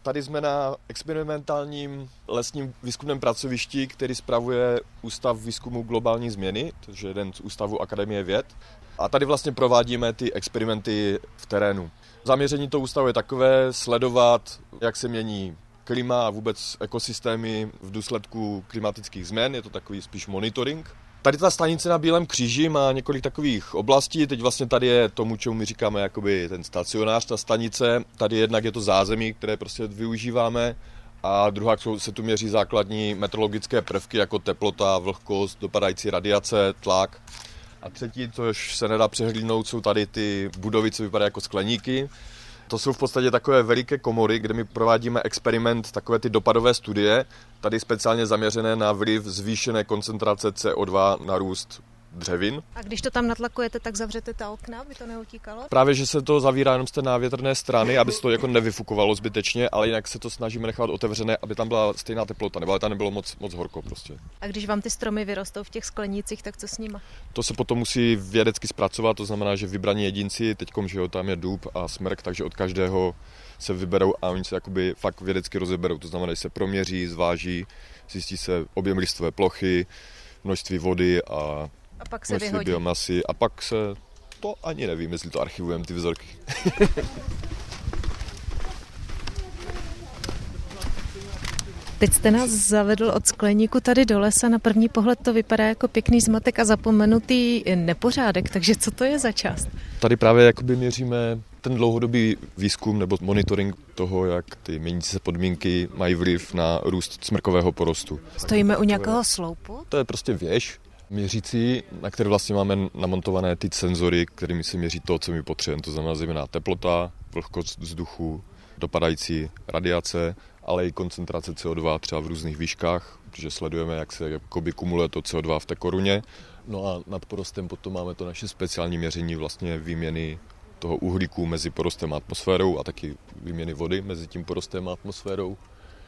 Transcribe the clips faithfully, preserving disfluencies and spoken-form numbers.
Tady jsme na experimentálním lesním výzkumném pracovišti, který spravuje Ústav výzkumu globální změny, což je jeden z ústavů Akademie věd. A tady vlastně provádíme ty experimenty v terénu. Zaměření toho ústavu je takové sledovat, jak se mění klima a vůbec ekosystémy v důsledku klimatických změn. Je to takový spíš monitoring. Tady ta stanice na Bílém kříži má několik takových oblastí. Teď vlastně tady je tomu, čemu my říkáme jakoby ten stacionář, ta stanice. Tady jednak je to zázemí, které prostě využíváme. A druhá se tu měří základní meteorologické prvky jako teplota, vlhkost, dopadající radiace, tlak. A třetí, což se nedá přehlídnout, jsou tady ty budovy, co vypadají jako skleníky. To jsou v podstatě takové veliké komory, kde my provádíme experiment, takové ty dopadové studie, tady speciálně zaměřené na vliv zvýšené koncentrace C O dva na růst dřevin. A když to tam natlakujete, tak zavřete ta okna, aby to neutíkalo? Právě, že se to zavírá jenom z té návětrné strany, aby se to jako nevyfukovalo zbytečně, ale jinak se to snažíme nechat otevřené, aby tam byla stejná teplota, nebo aby tam nebylo moc, moc horko prostě. A když vám ty stromy vyrostou v těch sklenících, tak co s nima? To se potom musí vědecky zpracovat, to znamená, že vybraní jedinci, teďkom, že jo, tam je dub a smrk, takže od každého se vyberou a oni se jakoby fakt vědecky rozeberou, to znamená, že se proměří, zváží, zjistí se objem listové plochy, množství vody a A pak se vyhodí. Biomasy, a pak se, to ani nevím, jestli to archivujeme, ty vzorky. Teď jste nás zavedl od skleníku tady do lesa. Na první pohled to vypadá jako pěkný zmatek a zapomenutý nepořádek, takže co to je za část? Tady právě jakoby měříme ten dlouhodobý výzkum nebo monitoring toho, jak ty měnící se podmínky mají vliv na růst smrkového porostu. Stojíme u nějakého sloupu? To je prostě věž měřící, na které vlastně máme namontované ty senzory, kterými se měří to, co my potřebujeme. To znamená zejména teplota, vlhkost vzduchu, dopadající radiace, ale i koncentrace C O dva třeba v různých výškách, protože sledujeme, jak se jakoby kumuluje to C O dva v té koruně. No a nad porostem potom máme to naše speciální měření vlastně výměny toho uhlíku mezi porostem a atmosférou a taky výměny vody mezi tím porostem a atmosférou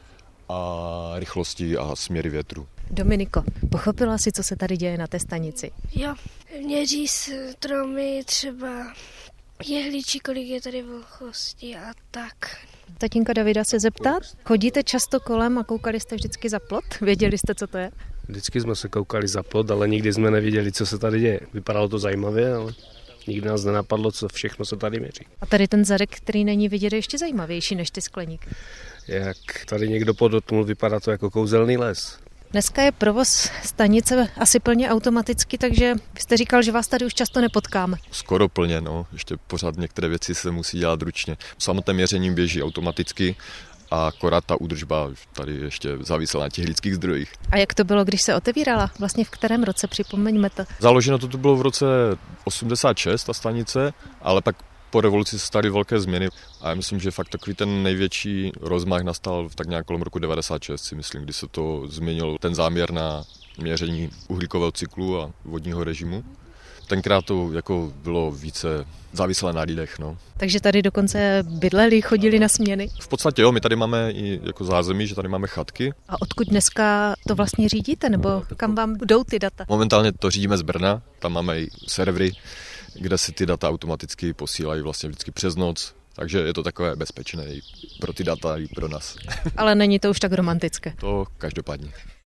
a rychlosti a směry větru. Dominiko, pochopila jsi, co se tady děje na té stanici? Jo, měří stromy třeba jehličí, kolik je tady vlhkosti a tak. Tatínka Davida se zeptat, chodíte často kolem a koukali jste vždycky za plot? Věděli jste, co to je? Vždycky jsme se koukali za plot, ale nikdy jsme nevěděli, co se tady děje. Vypadalo to zajímavě, ale nikdy nás nenapadlo, co všechno se tady měří. A tady ten zadek, který není vidět, je ještě zajímavější než ty skleníky. Jak tady někdo podotknul, vypadá to jako kouzelný les. Dneska je provoz stanice asi plně automaticky, takže vy jste říkal, že vás tady už často nepotkáme. Skoro plně, no. Ještě pořád některé věci se musí dělat ručně. Samotné měření běží automaticky a akorát ta údržba tady ještě závisela na těch lidských zdrojích. A jak to bylo, když se otevírala? Vlastně v kterém roce, připomeňme to? Založeno to tu bylo v roce osmdesát šest, ta stanice, ale pak po revoluci se staly velké změny a já myslím, že fakt takový ten největší rozmach nastal v tak nějak kolem roku devadesát šest, si myslím, kdy se to změnil ten záměr na měření uhlíkového cyklu a vodního režimu. Tenkrát to jako bylo více závislé na lidech, no. Takže tady dokonce bydleli, chodili na směny? V podstatě jo, my tady máme i jako zázemí, že tady máme chatky. A odkud dneska to vlastně řídíte, nebo kam vám jdou ty data? Momentálně to řídíme z Brna, tam máme i servery, kde si ty data automaticky posílají vlastně vždycky přes noc, takže je to takové bezpečné i pro ty data, i pro nás. Ale není to už tak romantické. To každopádně.